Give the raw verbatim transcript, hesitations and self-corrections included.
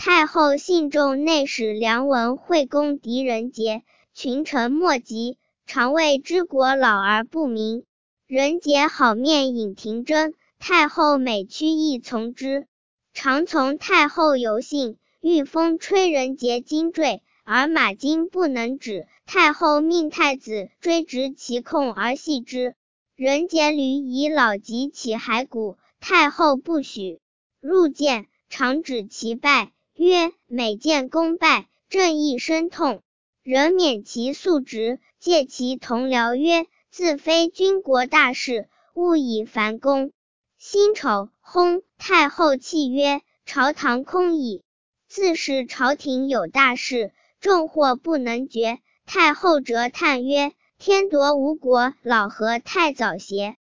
太后信中内史梁文惠公狄仁杰，群臣莫及，常谓之国老而不明。仁杰好面引廷争，太后每趋亦从之。常从太后游幸，御风吹仁杰金坠，而马金不能止，太后命太子追执其控而系之。仁杰屡以老疾起骸骨，太后不许。入见，常指其败，曰：每见功败，正亦生痛。仍免其宿职，戒其同僚曰：自非军国大事，勿以烦公。辛丑，薨，太后泣曰：朝堂空矣。自是朝廷有大事，众或不能决。太后辄叹曰：天夺吾国，老何太早邪？